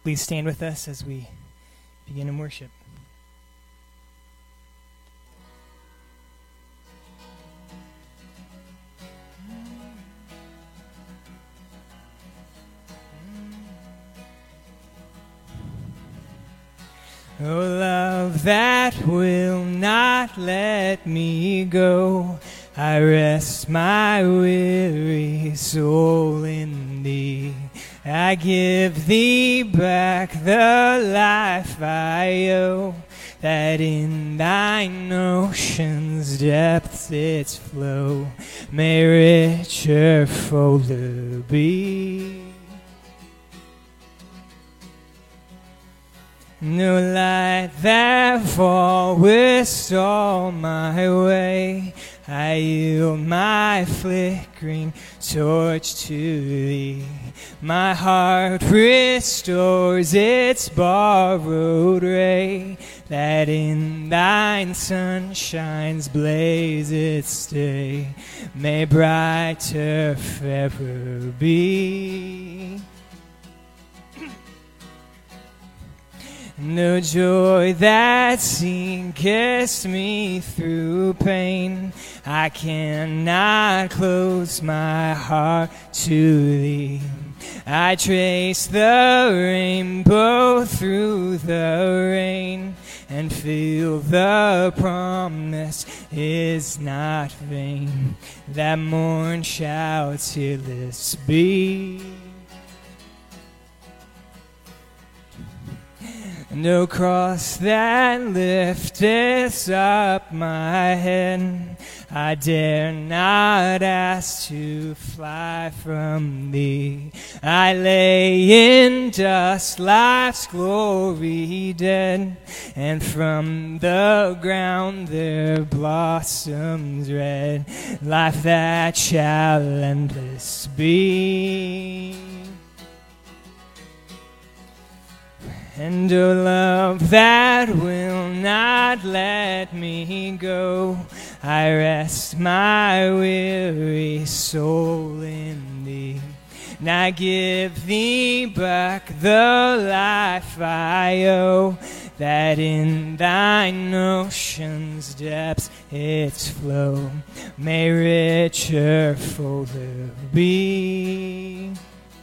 Please stand with us as we begin in worship. Oh, love that will not let me go, I rest my weary soul in thee. I give thee back the life I owe, that in thine ocean's depths its flow may richer, fuller be. No light that fallest all my way, I yield my flickering torch to thee. My heart restores its borrowed ray, that in thine sunshine's blaze its day may brighter, fairer be. No joy that sinketh me through pain, I cannot close my heart to thee. I trace the rainbow through the rain, and feel the promise is not vain, that morn shall tearless be. No cross that lifteth up my head, I dare not ask to fly from thee. I lay in dust, life's glory dead, and from the ground there blossoms red, life that shall endless be. And oh, love that will not let me go, I rest my weary soul in thee. And I give thee back the life I owe, that in thine ocean's depths its flow may richer, fuller be.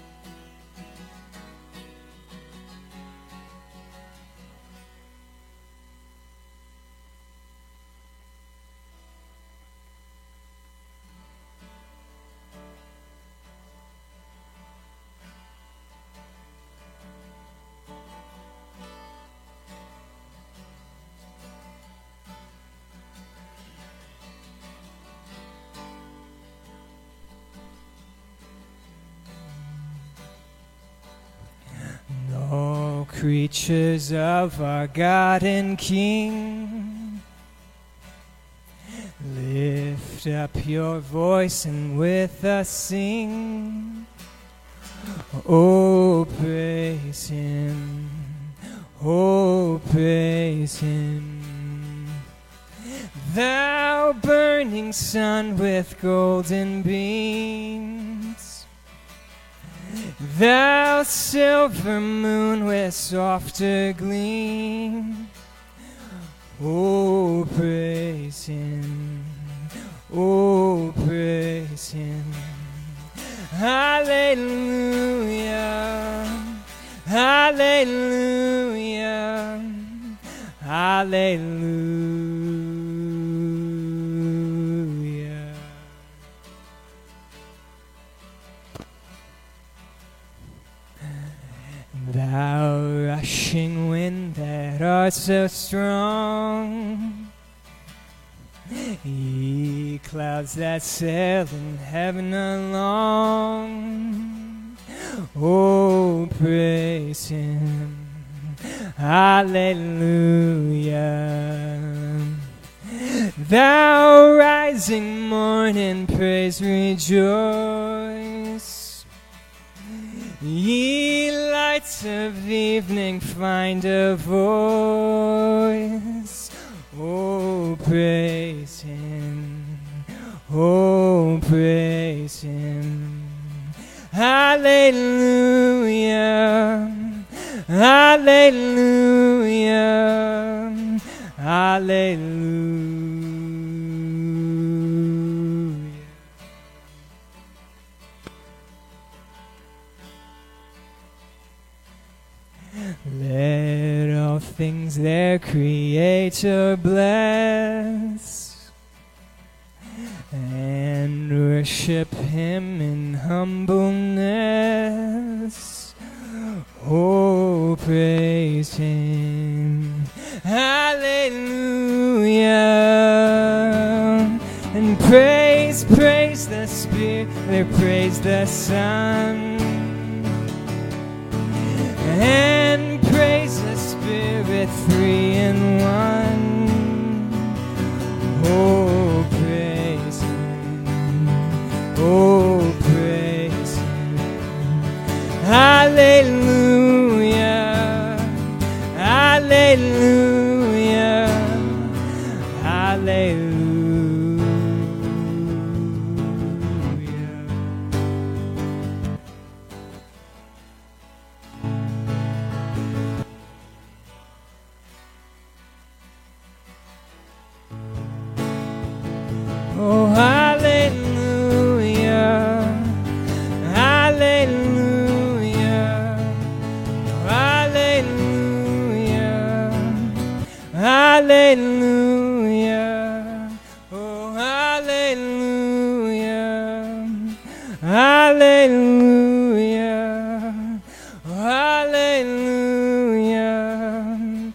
All creatures of our God and King, lift up your voice and with us sing. Oh, praise Him, oh, praise Him. Thou burning sun with golden beams, thou silver moon with softer gleam. Oh, praise Him, oh, praise Him. Hallelujah, hallelujah, hallelujah. Thou rushing wind that art so strong, ye clouds that sail in heaven along, oh, praise Him, hallelujah. Thou rising morn in praise rejoice, ye lights of evening find a voice. Oh, praise Him, oh, praise Him. Hallelujah, Hallelujah. Hallelujah. Let all things their Creator bless and worship Him in humbleness. Oh, praise Him. Hallelujah. And praise the Spirit, praise the Son. And praise the Spirit, three in one. Oh, praise Him. Oh, praise Him. Hallelujah. Hallelujah. Hallelujah. Oh, hallelujah, hallelujah, hallelujah, hallelujah, oh, hallelujah, hallelujah, hallelujah,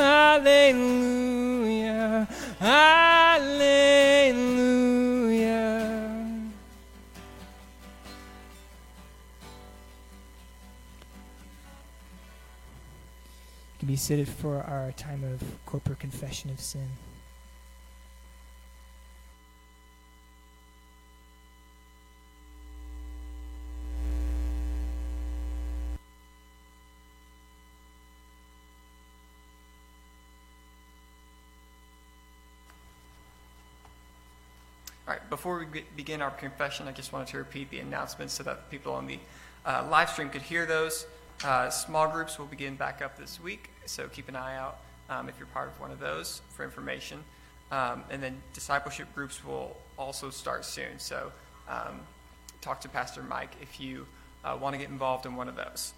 hallelujah, hallelujah. You can be seated for our time of corporate confession of sin. All right, before we begin our confession, I just wanted to repeat the announcements so that the people on the live stream could hear those. Small groups will begin back up this week, so keep an eye out if you're part of one of those for information. And then discipleship groups will also start soon, so talk to Pastor Mike if you want to get involved in one of those.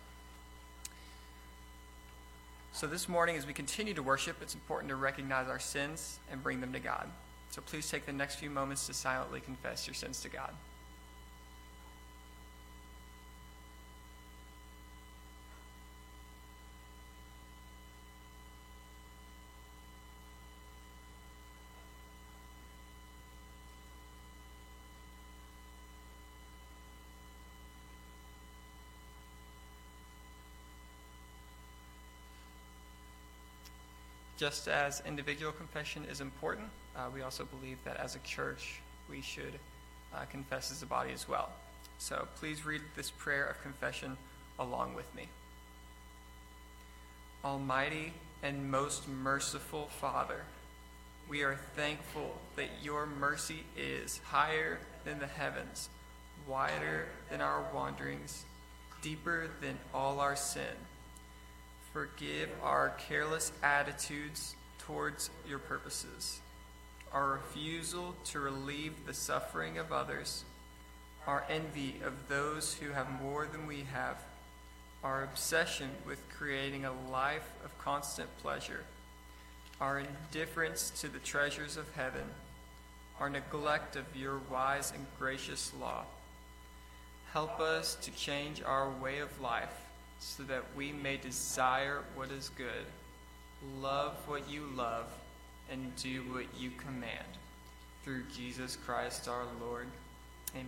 So this morning, as we continue to worship, it's important to recognize our sins and bring them to God. So please take the next few moments to silently confess your sins to God. Just as individual confession is important, we also believe that as a church, we should confess as a body as well. So please read this prayer of confession along with me. Almighty and most merciful Father, we are thankful that your mercy is higher than the heavens, wider than our wanderings, deeper than all our sin. Forgive our careless attitudes towards your purposes, our refusal to relieve the suffering of others, our envy of those who have more than we have, our obsession with creating a life of constant pleasure, our indifference to the treasures of heaven, our neglect of your wise and gracious law. Help us to change our way of life, so that we may desire what is good, love what you love, and do what you command. Through Jesus Christ our Lord. Amen.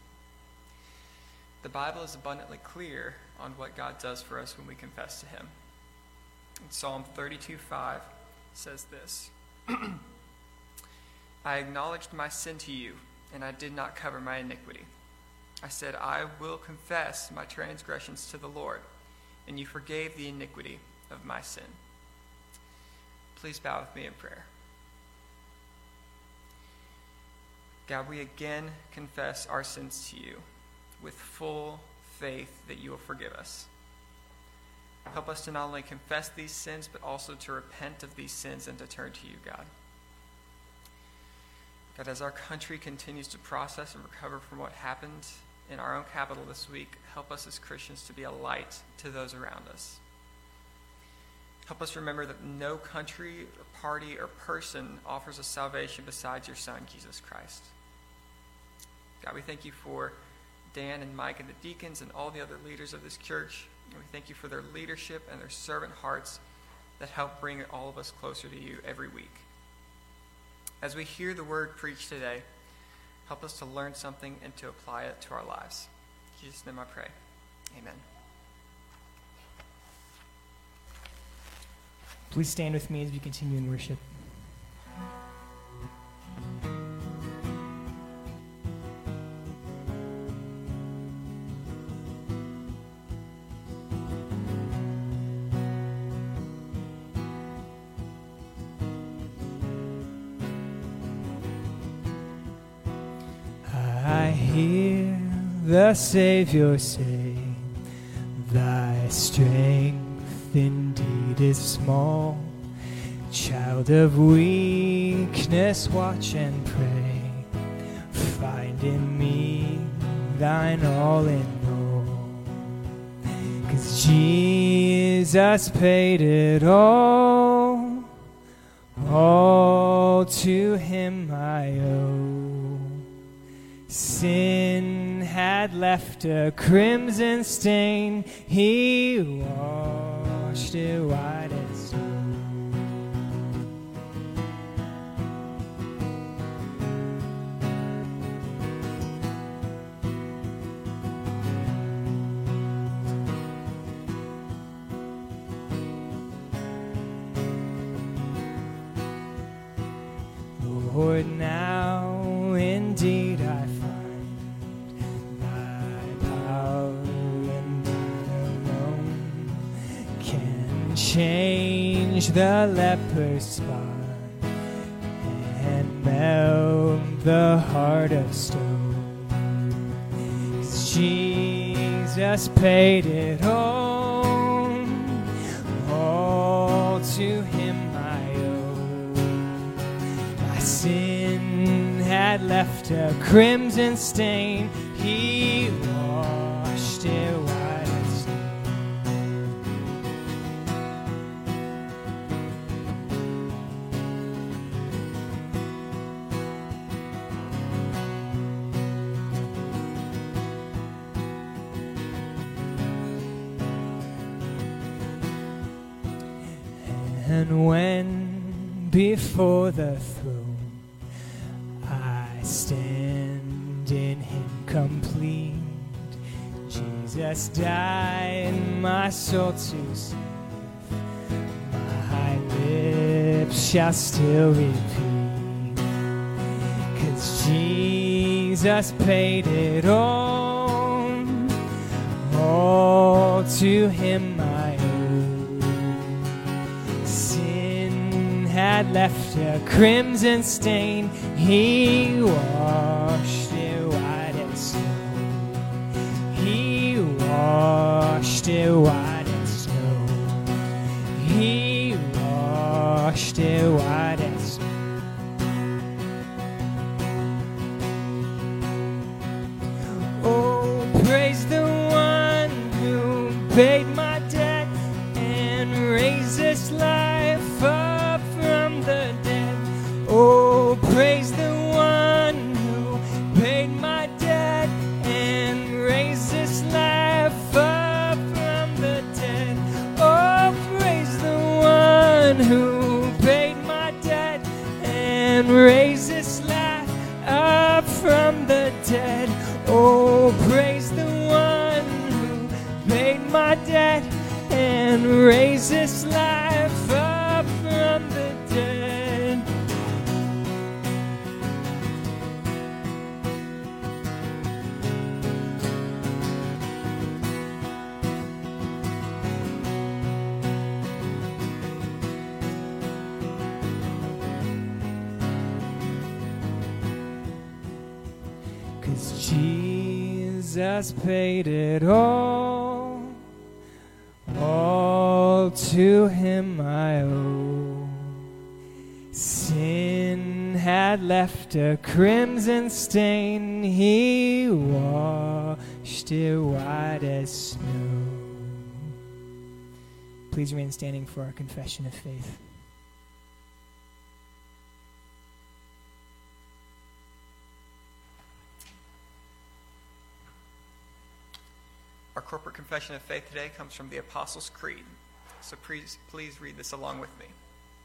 The Bible is abundantly clear on what God does for us when we confess to him. In Psalm 32:5 says this, I acknowledged my sin to you, and I did not cover my iniquity. I said, I will confess my transgressions to the Lord, and you forgave the iniquity of my sin. Please bow with me in prayer. God, we again confess our sins to you with full faith that you will forgive us. Help us to not only confess these sins, but also to repent of these sins and to turn to you, God. God, as our country continues to process and recover from what happened in our own capital this week, help us as Christians to be a light to those around us. Help us remember that no country or party or person offers us salvation besides your Son, Jesus Christ. God, we thank you for Dan and Mike and the deacons and all the other leaders of this church. And we thank you for their leadership and their servant hearts that help bring all of us closer to you every week. As we hear the word preached today, help us to learn something and to apply it to our lives. In Jesus' name I pray. Amen. Please stand with me as we continue in worship. I hear the Savior say, thy strength indeed is small. Child of weakness, watch and pray. Find in me thine all in all. 'Cause Jesus paid it all to him I owe. Sin had left a crimson stain, he washed it white as snow. Lord, now indeed I find thy power indeed alone can change the leper's spine and melt the heart of stone. 'Cause Jesus paid it all to him I owe. My sin had left a crimson stain, he washed it white as snow. And when before the throne I stand in him complete, Jesus died my soul to save. My lips shall still repeat, 'cause Jesus paid it all to him I owe. Had left a crimson stain, he washed it white as snow. He washed it white as snow. He washed it white as snow. Oh, praise the one who paid my debt and raised this life up from the dead. Oh, praise the one who paid my debt and raised this life up from the dead. Oh, praise the one who paid my debt and raised this life up from the dead. Oh, praise the one who paid my debt and raised this life up from the dead. Jesus paid it all to him I owe. Sin had left a crimson stain, he washed it white as snow. Please remain standing for our confession of faith. Our corporate confession of faith today comes from the Apostles' Creed. So please read this along with me.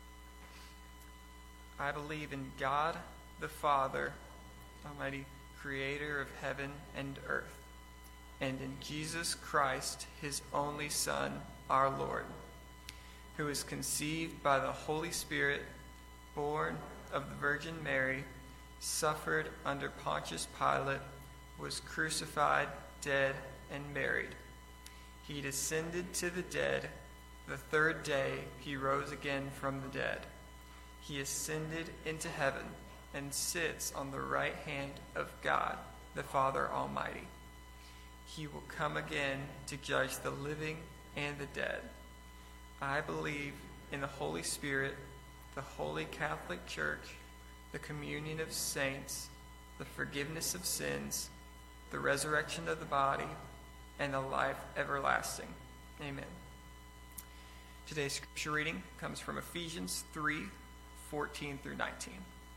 I believe in God, the Father, Almighty, creator of heaven and earth, and in Jesus Christ, his only Son, our Lord, who was conceived by the Holy Spirit, born of the Virgin Mary, suffered under Pontius Pilate, was crucified, dead, and buried. He descended to the dead. The third day he rose again from the dead. He ascended into heaven and sits on the right hand of God, the Father Almighty. He will come again to judge the living and the dead. I believe in the Holy Spirit, the Holy Catholic Church, the communion of saints, the forgiveness of sins, the resurrection of the body, and the life everlasting. Amen. Today's scripture reading comes from Ephesians 3:14 through 19.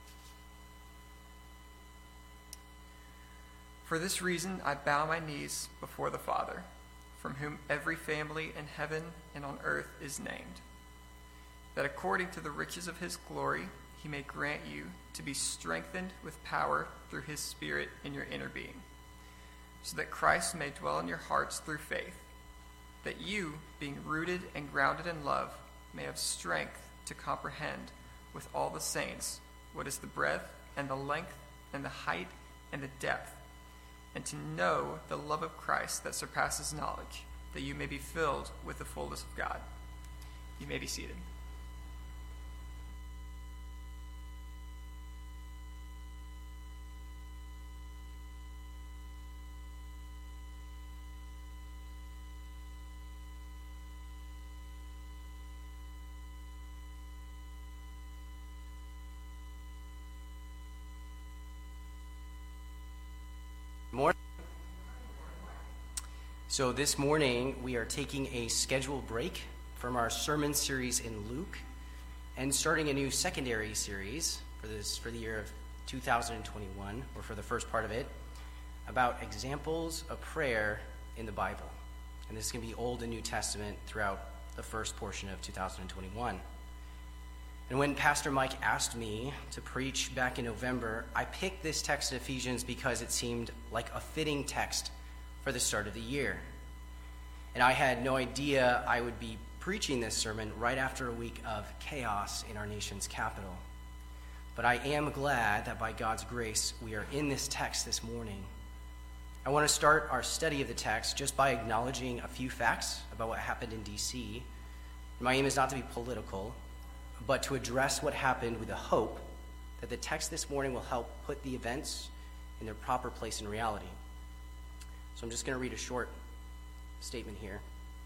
For this reason I bow my knees before the Father, from whom every family in heaven and on earth is named, that according to the riches of his glory he may grant you to be strengthened with power through his Spirit in your inner being, so that Christ may dwell in your hearts through faith, that you, being rooted and grounded in love, may have strength to comprehend with all the saints what is the breadth and the length and the height and the depth, and to know the love of Christ that surpasses knowledge, that you may be filled with the fullness of God. You may be seated. Morning. So this morning we are taking a scheduled break from our sermon series in Luke and starting a new secondary series for the year of 2021, or for the first part of it, about examples of prayer in the Bible. And this is going to be Old and New Testament throughout the first portion of 2021. And when Pastor Mike asked me to preach back in November, I picked this text in Ephesians because it seemed like a fitting text for the start of the year. And I had no idea I would be preaching this sermon right after a week of chaos in our nation's capital. But I am glad that by God's grace, we are in this text this morning. I want to start our study of the text just by acknowledging a few facts about what happened in D.C. My aim is not to be political, but to address what happened with the hope that the text this morning will help put the events in their proper place in reality. So I'm just going to read a short statement here.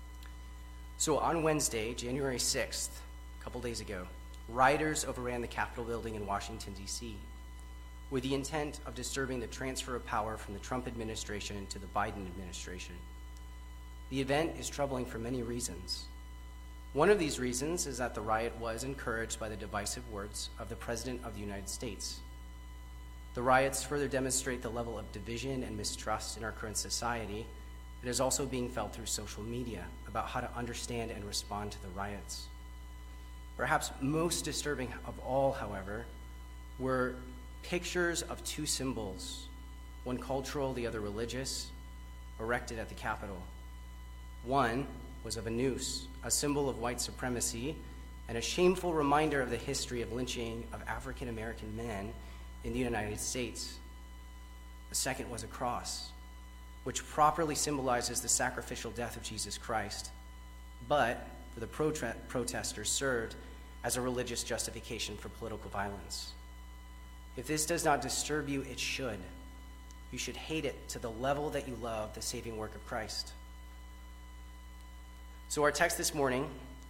So on Wednesday, January 6th, a couple days ago, rioters overran the Capitol building in Washington, D.C., with the intent of disturbing the transfer of power from the Trump administration to the Biden administration. The event is troubling for many reasons. One of these reasons is that the riot was encouraged by the divisive words of the President of the United States. The riots further demonstrate the level of division and mistrust in our current society that is also being felt through social media about how to understand and respond to the riots. Perhaps most disturbing of all, however, were pictures of two symbols, one cultural, the other religious, erected at the Capitol. One was of a noose, a symbol of white supremacy, and a shameful reminder of the history of lynching of African American men in the United States. The second was a cross, which properly symbolizes the sacrificial death of Jesus Christ, but for the protesters served as a religious justification for political violence. If this does not disturb you, it should. You should hate it to the level that you love the saving work of Christ. So our text this morning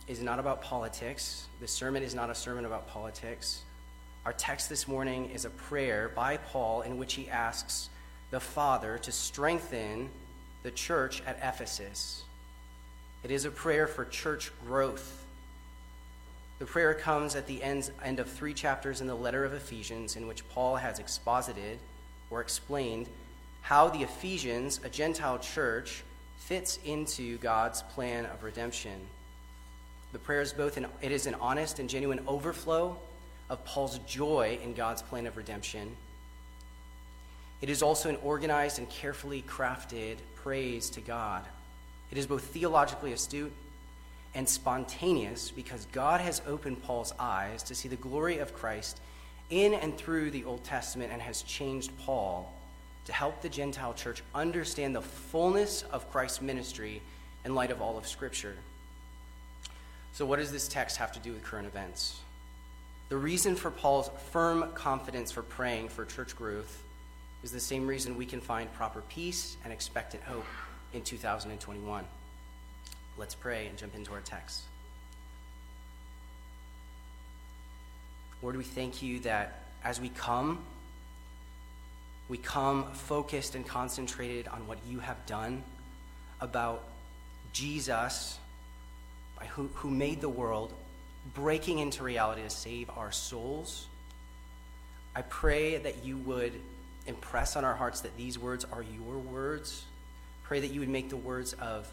is not about politics. The sermon is not a sermon about politics. Our text this morning is a prayer by Paul in which he asks the Father to strengthen the church at Ephesus. It is a prayer for church growth. The prayer comes at the end of 3 chapters in the letter of Ephesians, in which Paul has exposited or explained how the Ephesians, a Gentile church, fits into God's plan of redemption. The prayer is it is an honest and genuine overflow of Paul's joy in God's plan of redemption. It is also an organized and carefully crafted praise to God. It is both theologically astute and spontaneous because God has opened Paul's eyes to see the glory of Christ in and through the Old Testament and has changed Paul to help the Gentile church understand the fullness of Christ's ministry in light of all of Scripture. So what does this text have to do with current events? The reason for Paul's firm confidence for praying for church growth is the same reason we can find proper peace and expectant hope in 2021. Let's pray and jump into our text. Lord, we thank you that as we come focused and concentrated on what you have done, about Jesus, who made the world, breaking into reality to save our souls. I pray that you would impress on our hearts that these words are your words. Pray that you would make the words of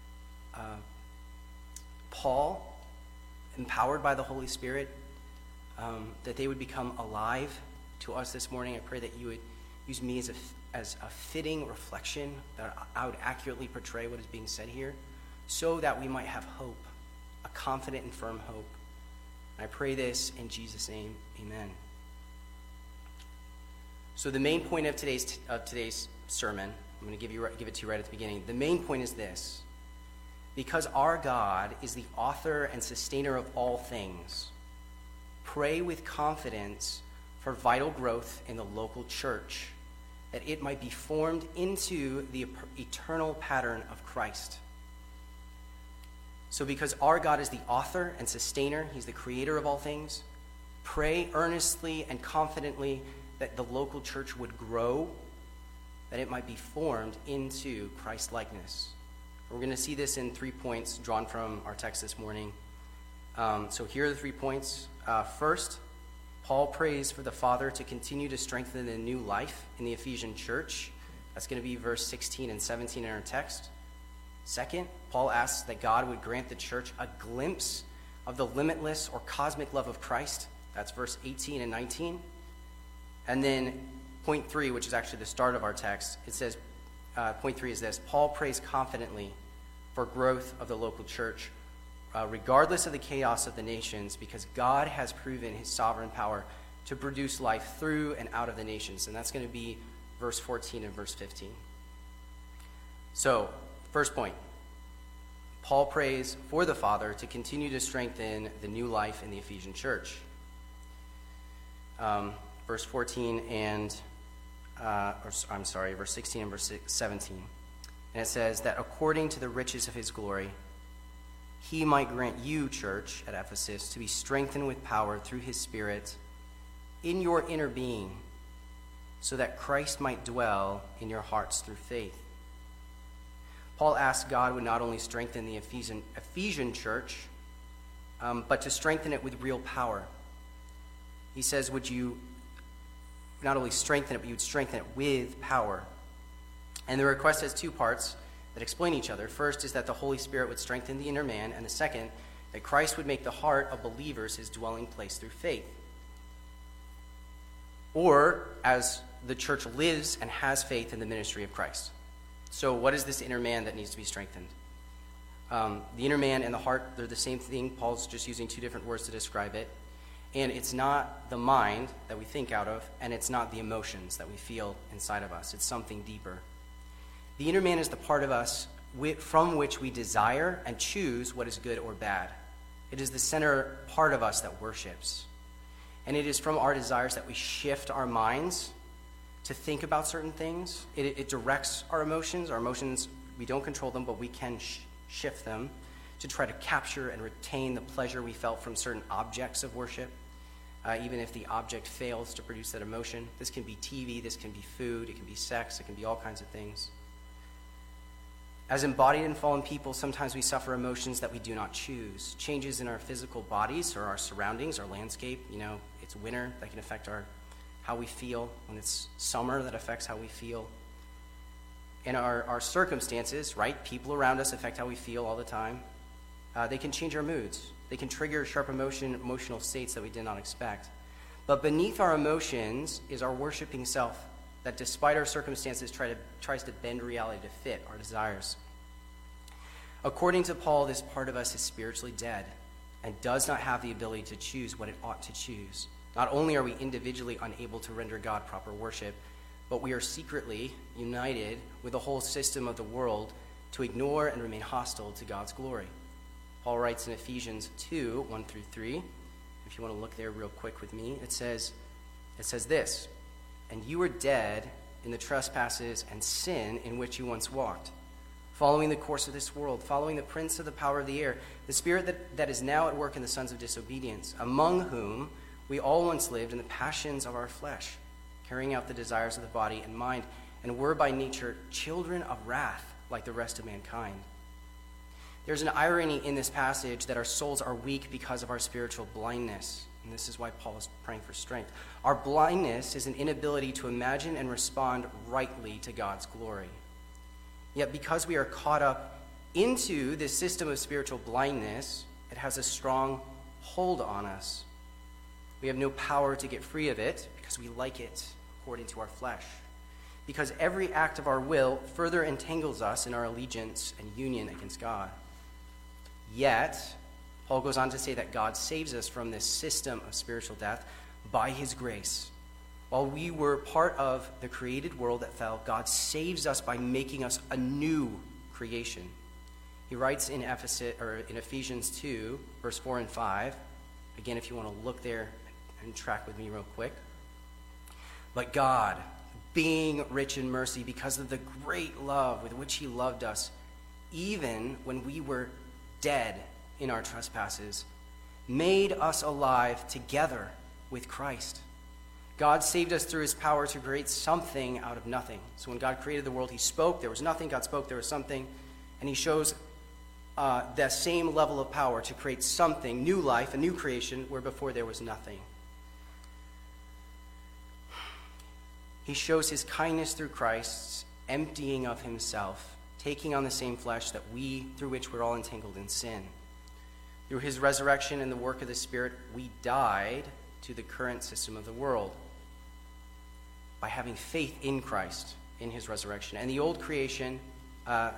Paul, empowered by the Holy Spirit, that they would become alive to us this morning. I pray that you would use me as a fitting reflection, that I would accurately portray what is being said here, so that we might have hope, a confident and firm hope. And I pray this in Jesus' name, amen. So the main point of today's sermon, I'm going to give it to you right at the beginning. The main point is this: because our God is the author and sustainer of all things, pray with confidence for vital growth in the local church, that it might be formed into the eternal pattern of Christ. So because our God is the author and sustainer, he's the creator of all things, pray earnestly and confidently that the local church would grow, that it might be formed into Christ-likeness. We're going to see this in 3 points drawn from our text this morning. So here are the 3 points. First, Paul prays for the Father to continue to strengthen the new life in the Ephesian church. That's going to be verse 16 and 17 in our text. Second, Paul asks that God would grant the church a glimpse of the limitless or cosmic love of Christ. That's verse 18 and 19. And then point 3, which is actually the start of our text, it says, point 3 is this: Paul prays confidently for growth of the local church, regardless of the chaos of the nations, because God has proven his sovereign power to produce life through and out of the nations. And that's going to be verse 14 and verse 15. So, first point, Paul prays for the Father to continue to strengthen the new life in the Ephesian church. Verse 14 and, verse 16 and verse 17. And it says that according to the riches of his glory, he might grant you, church at Ephesus, to be strengthened with power through his Spirit in your inner being, so that Christ might dwell in your hearts through faith. Paul asked God would not only strengthen the Ephesian church, but to strengthen it with real power. He says, would you not only strengthen it, but you would strengthen it with power. And the request has 2 parts that explain each other. First is that the Holy Spirit would strengthen the inner man, and the second, that Christ would make the heart of believers his dwelling place through faith. Or, as the church lives and has faith in the ministry of Christ. So what is this inner man that needs to be strengthened? The inner man and the heart, they're the same thing. Paul's just using 2 different words to describe it. And it's not the mind that we think out of, and it's not the emotions that we feel inside of us. It's something deeper. The inner man is the part of us from which we desire and choose what is good or bad. It is the center part of us that worships. And it is from our desires that we shift our minds to think about certain things. It directs our emotions. Our emotions, we don't control them, but we can shift them to try to capture and retain the pleasure we felt from certain objects of worship, even if the object fails to produce that emotion. This can be TV, this can be food, it can be sex, it can be all kinds of things. As embodied and fallen people, sometimes we suffer emotions that we do not choose. Changes in our physical bodies or our surroundings, our landscape. It's winter, that can affect how we feel. When it's summer, that affects how we feel. And our circumstances, right? People around us affect how we feel all the time. They can change our moods. They can trigger sharp emotional states that we did not expect. But beneath our emotions is our worshiping self that, despite our circumstances, tries to bend reality to fit our desires. According to Paul, this part of us is spiritually dead and does not have the ability to choose what it ought to choose. Not only are we individually unable to render God proper worship, but we are secretly united with the whole system of the world to ignore and remain hostile to God's glory. Paul writes in Ephesians 2, 1 through 3, if you want to look there real quick with me, it says this, "And you were dead in the trespasses and sin in which you once walked, following the course of this world, following the prince of the power of the air, the spirit that is now at work in the sons of disobedience, among whom we all once lived in the passions of our flesh, carrying out the desires of the body and mind, and were by nature children of wrath like the rest of mankind." There's an irony in this passage that our souls are weak because of our spiritual blindness. And this is why Paul is praying for strength. Our blindness is an inability to imagine and respond rightly to God's glory. Yet because we are caught up into this system of spiritual blindness, it has a strong hold on us. We have no power to get free of it because we like it according to our flesh. Because every act of our will further entangles us in our allegiance and union against God. Yet, Paul goes on to say that God saves us from this system of spiritual death by his grace. While we were part of the created world that fell, God saves us by making us a new creation. He writes in Ephesians 2, verse 4 and 5. Again, if you want to look there and track with me real quick. "But God, being rich in mercy because of the great love with which he loved us, even when we were dead in our trespasses, made us alive together with Christ." God saved us through his power to create something out of nothing. So when God created the world, he spoke, there was nothing. God spoke, there was something. And he shows that same level of power to create something, new life, a new creation, where before there was nothing. He shows his kindness through Christ's emptying of himself, taking on the same flesh through which we're all entangled in sin. Through his resurrection and the work of the Spirit, we died to the current system of the world by having faith in Christ, in his resurrection. And the old creation, and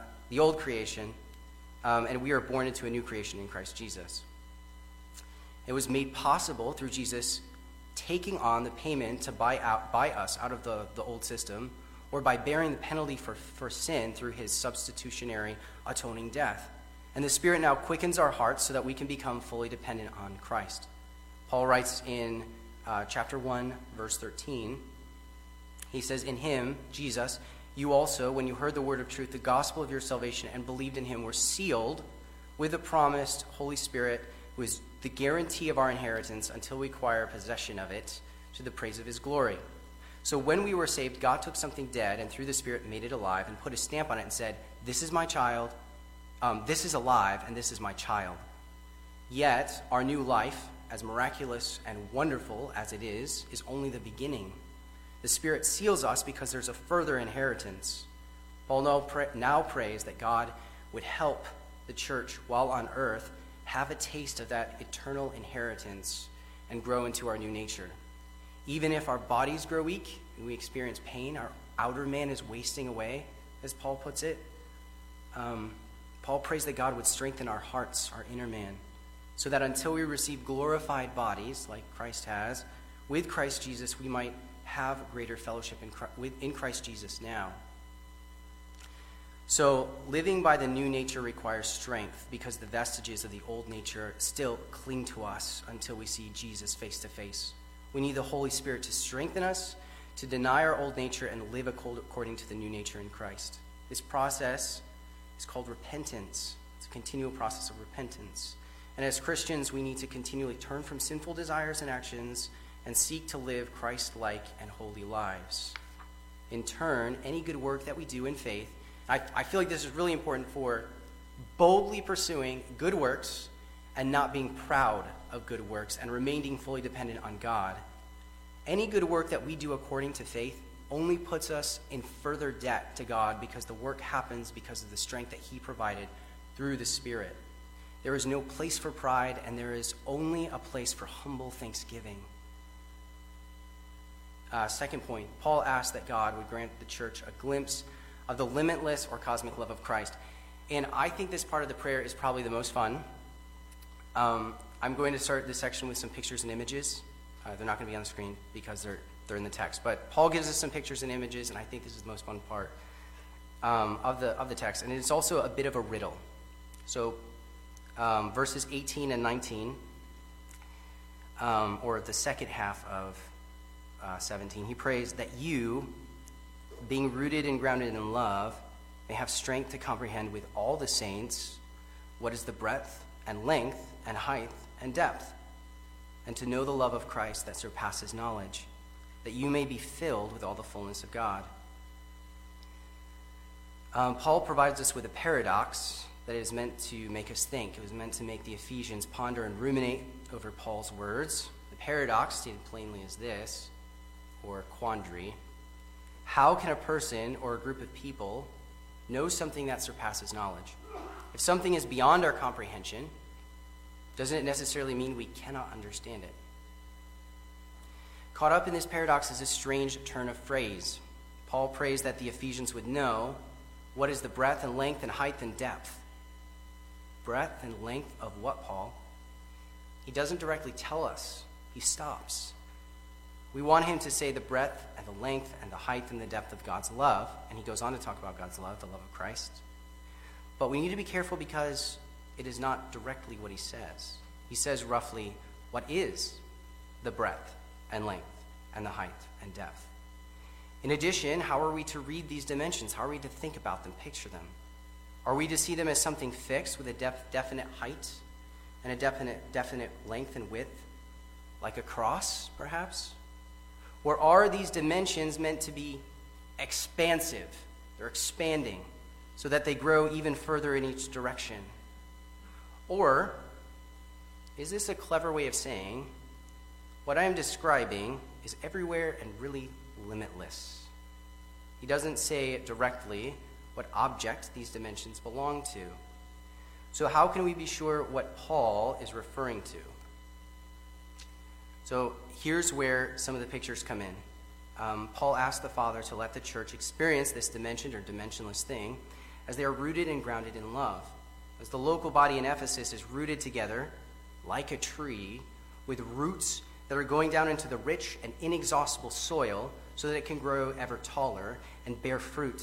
we are born into a new creation in Christ Jesus. It was made possible through Jesus taking on the payment to buy us out of the old system, or by bearing the penalty for sin through his substitutionary atoning death. And the Spirit now quickens our hearts so that we can become fully dependent on Christ. Paul writes in chapter 1, verse 13, he says, "In him, Jesus, you also, when you heard the word of truth, the gospel of your salvation, and believed in him, were sealed with the promised Holy Spirit, who is the guarantee of our inheritance until we acquire possession of it, to the praise of his glory." So when we were saved, God took something dead and through the Spirit made it alive and put a stamp on it and said, "This is my child, this is alive, and this is my child." Yet our new life, as miraculous and wonderful as it is only the beginning. The Spirit seals us because there's a further inheritance. Paul now prays that God would help the church while on earth have a taste of that eternal inheritance and grow into our new nature. Even if our bodies grow weak and we experience pain, our outer man is wasting away, as Paul puts it. Paul prays that God would strengthen our hearts, our inner man, so that until we receive glorified bodies like Christ has, with Christ Jesus, we might have greater fellowship in Christ Jesus now. So living by the new nature requires strength because the vestiges of the old nature still cling to us until we see Jesus face to face. We need the Holy Spirit to strengthen us, to deny our old nature and live according to the new nature in Christ. This process is called repentance, It's a continual process of repentance. And as Christians, we need to continually turn from sinful desires and actions and seek to live Christ-like and holy lives. In turn, any good work that we do in faith, I feel like this is really important for boldly pursuing good works and not being proud of good works and remaining fully dependent on God. Any good work that we do according to faith only puts us in further debt to God because the work happens because of the strength that he provided through the Spirit. There is no place for pride, and there is only a place for humble thanksgiving. Second point, Paul asked that God would grant the church a glimpse of the limitless or cosmic love of Christ. And I think this part of the prayer is probably the most fun. I'm going to start this section with some pictures and images. They're not going to be on the screen because they're in the text. But Paul gives us some pictures and images, and I think this is the most fun part of the text. And it's also a bit of a riddle. So verses 18 and 19, or the second half of 17, he prays that you, being rooted and grounded in love, may have strength to comprehend with all the saints what is the breadth and length and height and depth, and to know the love of Christ that surpasses knowledge, that you may be filled with all the fullness of God. Paul provides us with a paradox that is meant to make us think. It was meant to make the Ephesians ponder and ruminate over Paul's words. The paradox, stated plainly, is this, or quandary. How can a person or a group of people know something that surpasses knowledge? If something is beyond our comprehension, doesn't it necessarily mean we cannot understand it? Caught up in this paradox is a strange turn of phrase. Paul prays that the Ephesians would know what is the breadth and length and height and depth. Breadth and length of what, Paul? He doesn't directly tell us. He stops. We want him to say the breadth and the length and the height and the depth of God's love, and he goes on to talk about God's love, the love of Christ. But we need to be careful because it is not directly what he says. He says roughly, what is the breadth and length and the height and depth? In addition, how are we to read these dimensions? How are we to think about them, picture them? Are we to see them as something fixed with a definite height and a definite length and width, like a cross, perhaps? Or are these dimensions meant to be expansive? They're expanding so that they grow even further in each direction. Or is this a clever way of saying what I am describing is everywhere and really limitless? He doesn't say directly what object these dimensions belong to. So how can we be sure what Paul is referring to? So here's where some of the pictures come in. Paul asked the Father to let the church experience this dimensioned or dimensionless thing as they are rooted and grounded in love. As the local body in Ephesus is rooted together like a tree with roots that are going down into the rich and inexhaustible soil so that it can grow ever taller and bear fruit.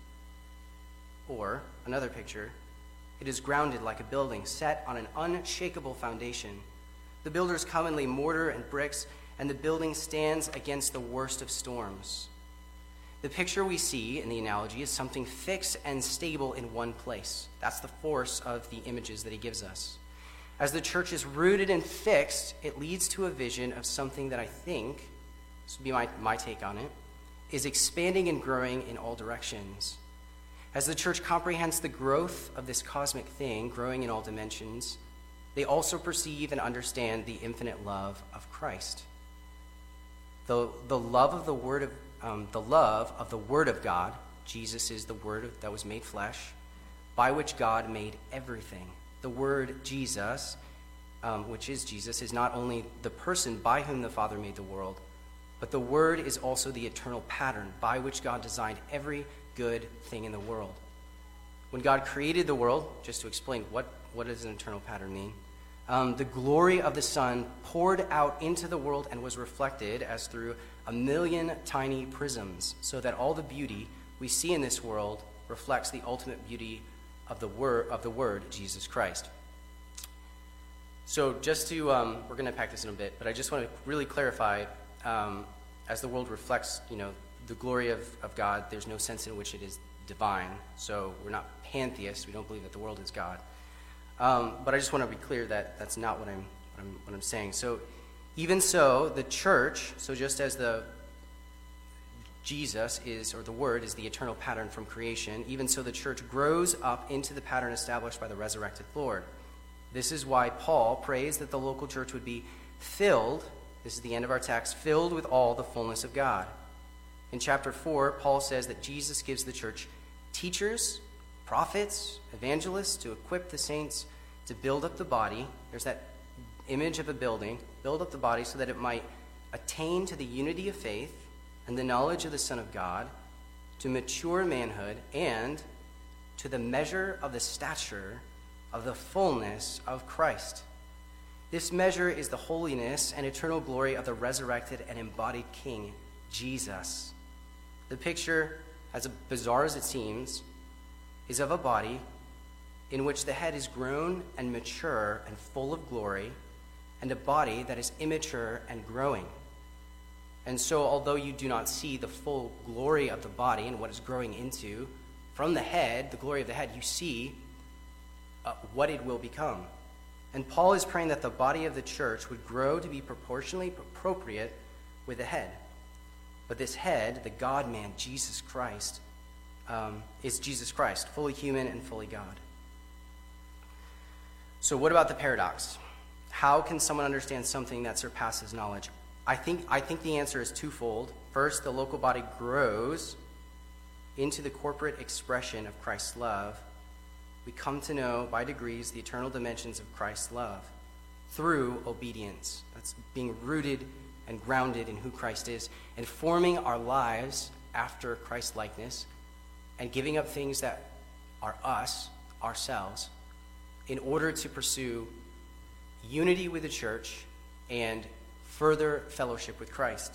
Or, another picture, it is grounded like a building set on an unshakable foundation. The builders come and lay mortar and bricks, and the building stands against the worst of storms. The picture we see in the analogy is something fixed and stable in one place. That's the force of the images that he gives us. As the church is rooted and fixed, it leads to a vision of something that I think, this would be my take on it, is expanding and growing in all directions. As the church comprehends the growth of this cosmic thing, growing in all dimensions, they also perceive and understand the infinite love of Christ. The love of the Word of God. Jesus is the Word that was made flesh, by which God made everything. The word Jesus, which is Jesus, is not only the person by whom the Father made the world, but the Word is also the eternal pattern by which God designed every good thing in the world. When God created the world, just to explain what does an eternal pattern mean, the glory of the Son poured out into the world and was reflected as through 1,000,000 tiny prisms, so that all the beauty we see in this world reflects the ultimate beauty of the Word, Jesus Christ. So just to, we're going to unpack this in a bit, but I just want to really clarify, as the world reflects, the glory of God, there's no sense in which it is divine. So we're not pantheists. We don't believe that the world is God. But I just want to be clear that that's not what I'm saying. So even so, the church, so just as Jesus is, or the Word is the eternal pattern from creation, even so the church grows up into the pattern established by the resurrected Lord. This is why Paul prays that the local church would be filled, this is the end of our text, filled with all the fullness of God. In chapter 4, Paul says that Jesus gives the church teachers, prophets, evangelists to equip the saints to build up the body. There's that image of a building, build up the body so that it might attain to the unity of faith and the knowledge of the Son of God, to mature manhood, and to the measure of the stature of the fullness of Christ. This measure is the holiness and eternal glory of the resurrected and embodied King, Jesus. The picture, as bizarre as it seems, is of a body in which the head is grown and mature and full of glory, and a body that is immature and growing. And so, although you do not see the full glory of the body and what it's growing into, from the head, the glory of the head, you see what it will become. And Paul is praying that the body of the church would grow to be proportionally appropriate with the head. But this head, the God-man, Jesus Christ, is Jesus Christ, fully human and fully God. So what about the paradox? How can someone understand something that surpasses knowledge? I think the answer is twofold. First, the local body grows into the corporate expression of Christ's love. We come to know by degrees the eternal dimensions of Christ's love through obedience. That's being rooted and grounded in who Christ is, and forming our lives after Christ's likeness, and giving up things that are us, ourselves, in order to pursue unity with the church and further fellowship with Christ.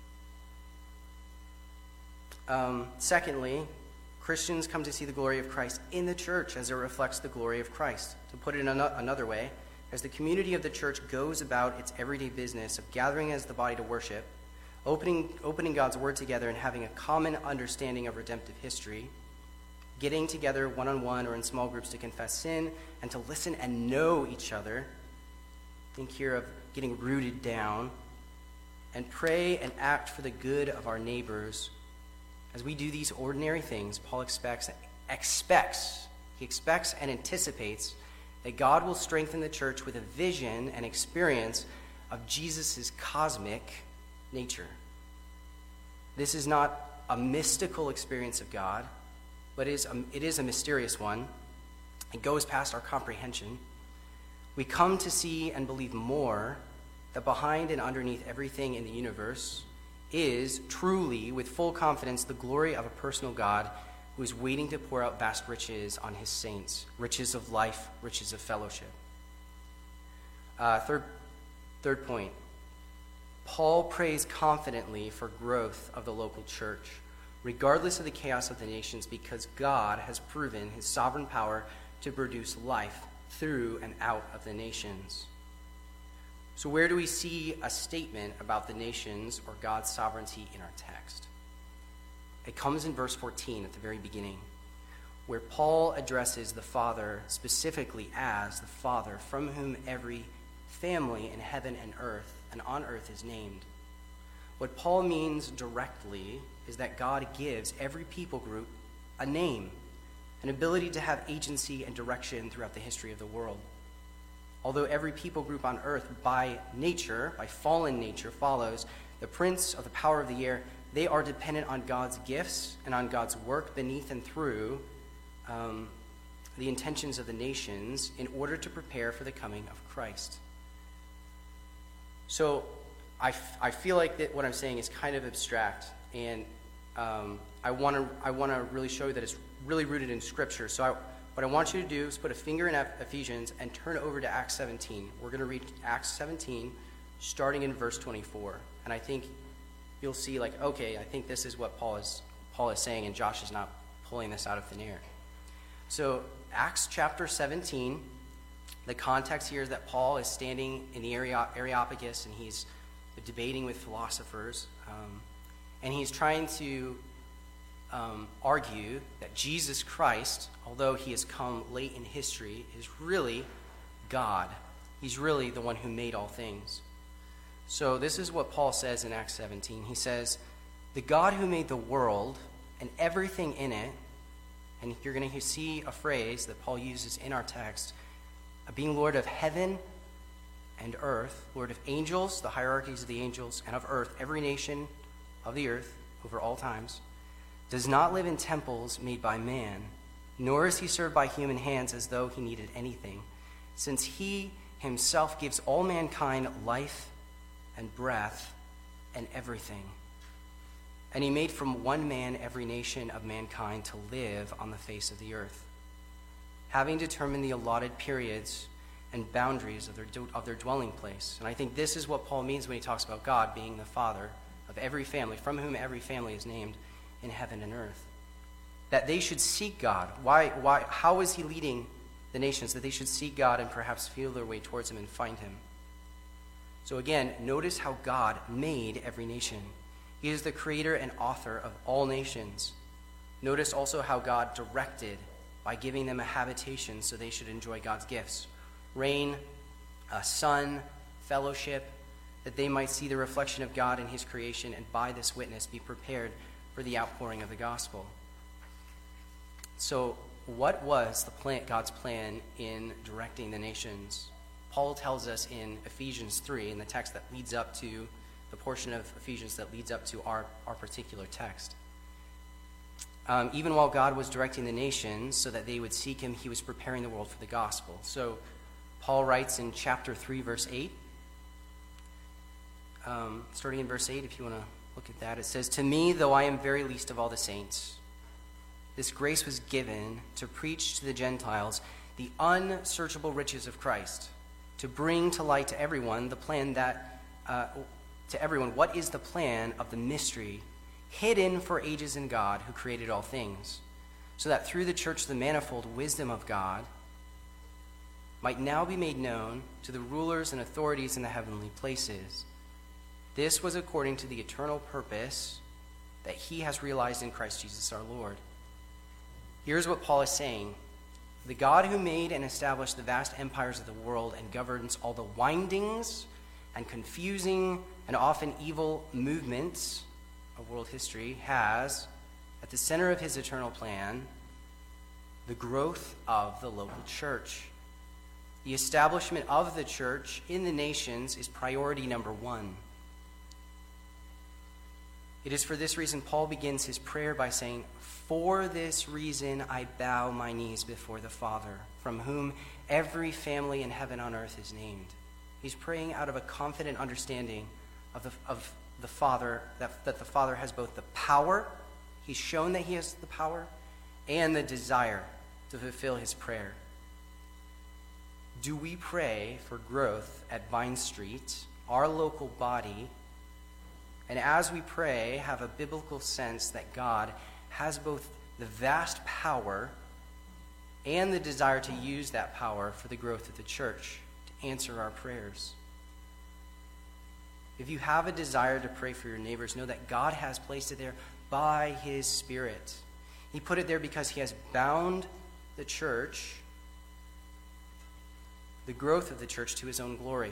Secondly, Christians come to see the glory of Christ in the church as it reflects the glory of Christ. To put it in another way, as the community of the church goes about its everyday business of gathering as the body to worship, opening God's word together and having a common understanding of redemptive history, getting together one-on-one or in small groups to confess sin and to listen and know each other. Think here of getting rooted down, and pray and act for the good of our neighbors. As we do these ordinary things, Paul expects and anticipates that God will strengthen the church with a vision and experience of Jesus' cosmic nature. This is not a mystical experience of God, but it is a mysterious one. It goes past our comprehension. We come to see and believe more that behind and underneath everything in the universe is truly, with full confidence, the glory of a personal God who is waiting to pour out vast riches on his saints, riches of life, riches of fellowship. Third point, Paul prays confidently for growth of the local church, regardless of the chaos of the nations, because God has proven his sovereign power to produce life through and out of the nations. So where do we see a statement about the nations or God's sovereignty in our text? It comes in verse 14 at the very beginning, where Paul addresses the Father specifically as the Father, from whom every family in heaven and on earth is named. What Paul means directly is that God gives every people group a name, an ability to have agency and direction throughout the history of the world. Although every people group on earth by nature, by fallen nature, follows the prince of the power of the air, they are dependent on God's gifts and on God's work beneath and through the intentions of the nations in order to prepare for the coming of Christ. So I feel like that what I'm saying is kind of abstract, and I want to really show you that it's really rooted in Scripture. So what I want you to do is put a finger in Ephesians and turn over to Acts 17. We're going to read Acts 17, starting in verse 24. And I think you'll see, like, okay, I think this is what Paul is saying, and Josh is not pulling this out of thin air. So Acts chapter 17, the context here is that Paul is standing in the Areopagus, and he's debating with philosophers, and he's trying to argue that Jesus Christ, although he has come late in history, is really God. He's really the one who made all things. So this is what Paul says in Acts 17. He says, the God who made the world and everything in it, and you're going to see a phrase that Paul uses in our text, being Lord of heaven and earth, Lord of angels, the hierarchies of the angels, and of earth, every nation of the earth over all times, does not live in temples made by man, nor is he served by human hands as though he needed anything, since he himself gives all mankind life and breath and everything. And he made from one man every nation of mankind to live on the face of the earth, having determined the allotted periods and boundaries of their dwelling place. And I think this is what Paul means when he talks about God being the Father of every family, from whom every family is named in heaven and earth. That they should seek God. Why? How is he leading the nations? That they should seek God and perhaps feel their way towards him and find him. So again, notice how God made every nation. He is the creator and author of all nations. Notice also how God directed by giving them a habitation so they should enjoy God's gifts. Rain, sun, fellowship, that they might see the reflection of God in his creation and by this witness be prepared for the outpouring of the gospel. So what was God's plan in directing the nations? Paul tells us in Ephesians 3, in the text that leads up to the portion of Ephesians that leads up to our particular text. Even while God was directing the nations so that they would seek him, he was preparing the world for the gospel. So Paul writes in chapter 3, verse 8, starting in verse 8, if you want to look at that, it says, "To me, though I am very least of all the saints, this grace was given to preach to the Gentiles the unsearchable riches of Christ, to bring to light to everyone the plan that, what is the plan of the mystery hidden for ages in God who created all things, so that through the church the manifold wisdom of God might now be made known to the rulers and authorities in the heavenly places. This was according to the eternal purpose that he has realized in Christ Jesus our Lord." Here's what Paul is saying. The God who made and established the vast empires of the world and governs all the windings and confusing and often evil movements of world history has, at the center of his eternal plan, the growth of the local church. The establishment of the church in the nations is priority number one. It is for this reason Paul begins his prayer by saying, "For this reason I bow my knees before the Father, from whom every family in heaven on earth is named." He's praying out of a confident understanding of the Father, that the Father has both the power, he's shown that he has the power, and the desire to fulfill his prayer. Do we pray for growth at Vine Street, our local body, and as we pray, have a biblical sense that God has both the vast power and the desire to use that power for the growth of the church, to answer our prayers? If you have a desire to pray for your neighbors, know that God has placed it there by his Spirit. He put it there because he has bound the church, the growth of the church, to his own glory.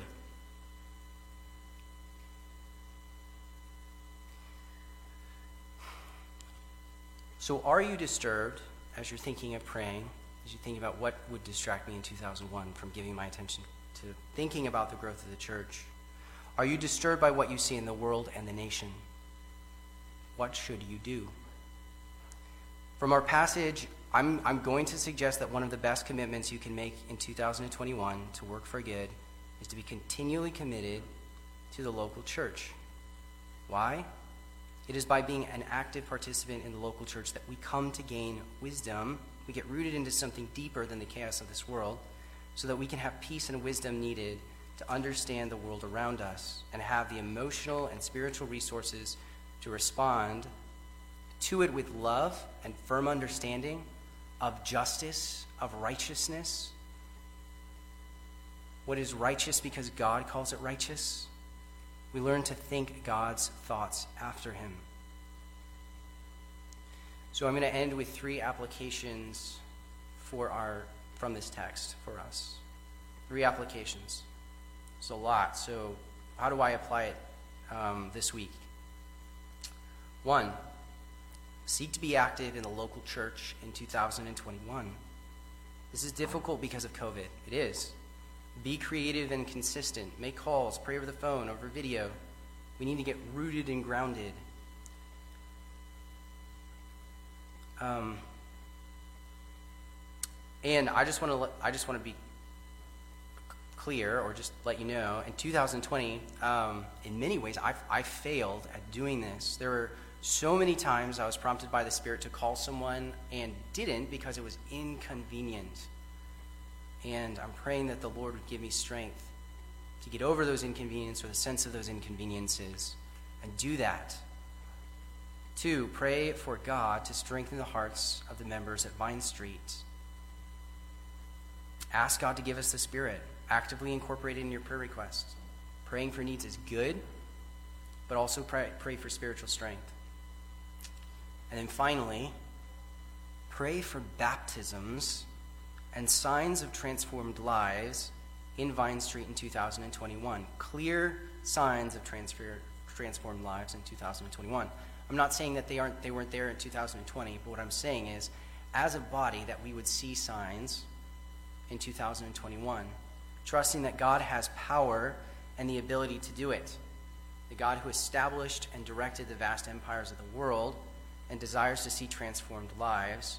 So are you disturbed as you're thinking of praying, as you think about what would distract me in 2001 from giving my attention to thinking about the growth of the church? Are you disturbed by what you see in the world and the nation? What should you do? From our passage, I'm going to suggest that one of the best commitments you can make in 2021 to work for good is to be continually committed to the local church. Why? It is by being an active participant in the local church that we come to gain wisdom. We get rooted into something deeper than the chaos of this world, so that we can have peace and wisdom needed to understand the world around us and have the emotional and spiritual resources to respond to it with love and firm understanding of justice, of righteousness. What is righteous because God calls it righteous? We learn to think God's thoughts after him. So I'm going to end with 3 applications from this text for us. 3 applications. It's a lot. So how do I apply it this week? 1, seek to be active in the local church in 2021. This is difficult because of COVID. It is. Be creative and consistent. Make calls. Pray over the phone, over video. We need to get rooted and grounded. And I just want to be clear, or just let you know, in 2020, in many ways, I failed at doing this. There were so many times I was prompted by the Spirit to call someone and didn't because it was inconvenient. And I'm praying that the Lord would give me strength to get over those inconveniences, or the sense of those inconveniences, and do that. 2, pray for God to strengthen the hearts of the members at Vine Street. Ask God to give us the Spirit. Actively incorporate it in your prayer requests. Praying for needs is good, but also pray for spiritual strength. And then finally, pray for baptisms and signs of transformed lives in Vine Street in 2021. Clear signs of transformed lives in 2021. I'm not saying that they weren't there in 2020, but what I'm saying is, as a body, that we would see signs in 2021, trusting that God has power and the ability to do it. The God who established and directed the vast empires of the world and desires to see transformed lives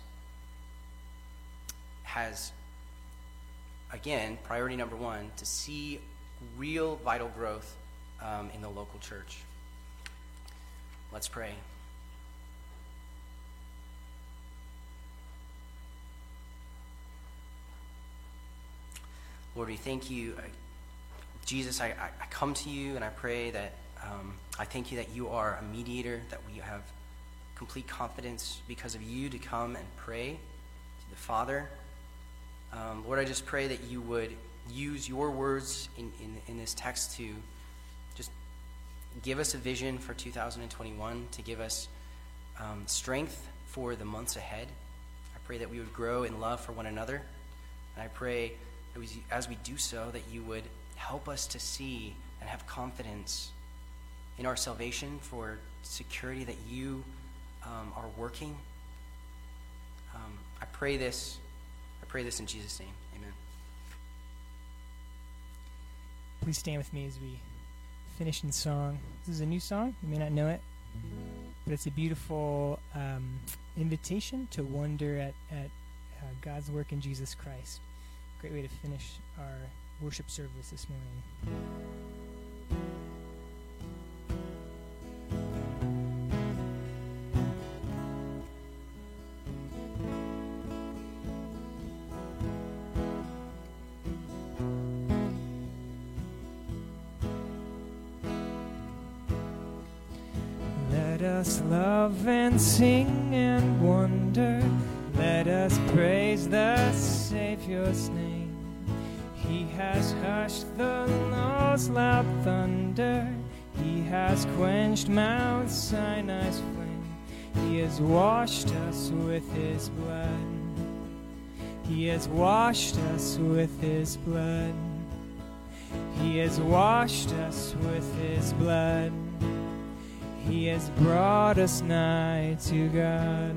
has, again, priority number 1, to see real vital growth in the local church. Let's pray. Lord, we thank you. Jesus, I come to you and I pray that I thank you that you are a mediator, that we have complete confidence because of you to come and pray to the Father. Lord, I just pray that you would use your words in this text to just give us a vision for 2021, to give us strength for the months ahead. I pray that we would grow in love for one another. And I pray that as we do so, that you would help us to see and have confidence in our salvation, for security that you are working. I pray this in Jesus' name. Amen. Please stand with me as we finish in song. This is a new song. You may not know it, but it's a beautiful invitation to wonder at God's work in Jesus Christ. Great way to finish our worship service this morning. Let us love and sing and wonder. Let us praise the Savior's name. He has hushed the law's loud thunder. He has quenched Mount Sinai's flame. He has washed us with his blood. He has washed us with his blood. He has washed us with his blood. He has brought us nigh to God.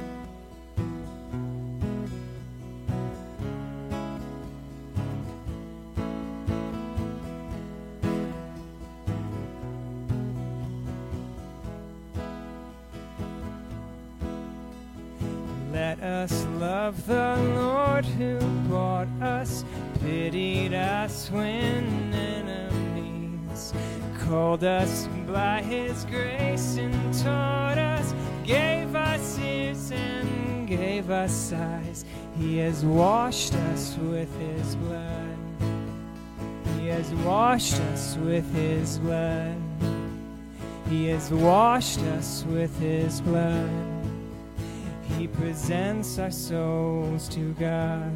Let us love the Lord who bought us, pitied us when enemies, called us by his grace and taught us, gave us ears and gave us sighs. He has washed us with his blood. He has washed us with his blood. He has washed us with his blood. He presents our souls to God.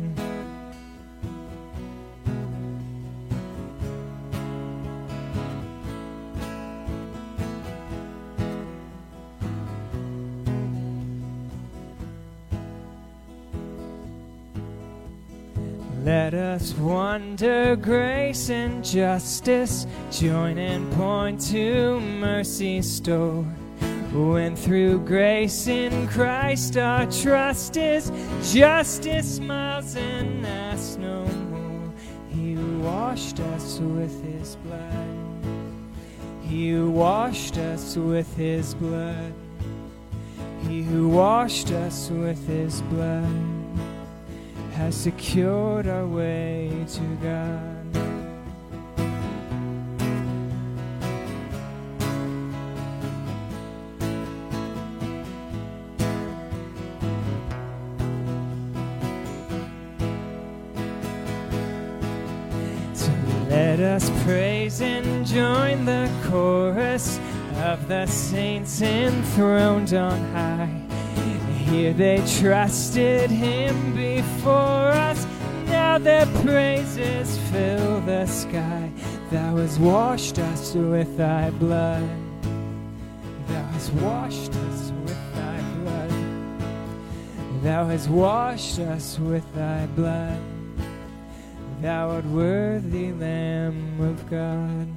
Let us wonder grace and justice, join and point to mercy stored. When through grace in Christ our trust is, justice smiles and asks no more. He who washed us with his blood, he who washed us with his blood, he who washed us with his blood has secured our way to God. So let us praise and join the chorus of the saints enthroned on high. Here they trusted him before us, now their praises fill the sky. Thou hast washed us with thy blood, thou hast washed us with thy blood, thou hast washed us with thy blood, thou art worthy Lamb of God.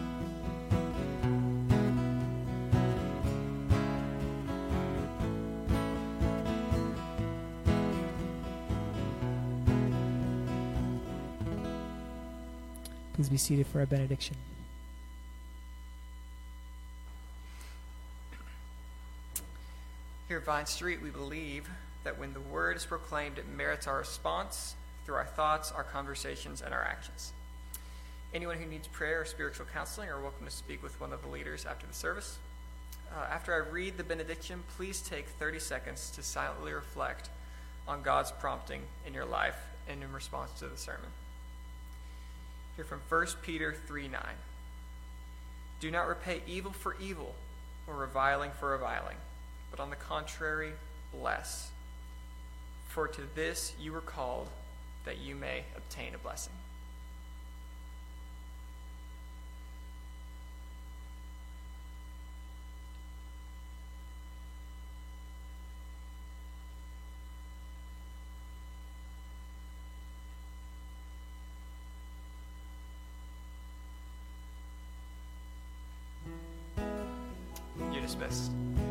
Please be seated for our benediction. Here at Vine Street, we believe that when the word is proclaimed, it merits our response through our thoughts, our conversations, and our actions. Anyone who needs prayer or spiritual counseling are welcome to speak with one of the leaders after the service. After I read the benediction, please take 30 seconds to silently reflect on God's prompting in your life and in response to the sermon. Here from 1 Peter 3:9. Do not repay evil for evil or reviling for reviling, but on the contrary, bless. For to this you were called, that you may obtain a blessing. You're dismissed.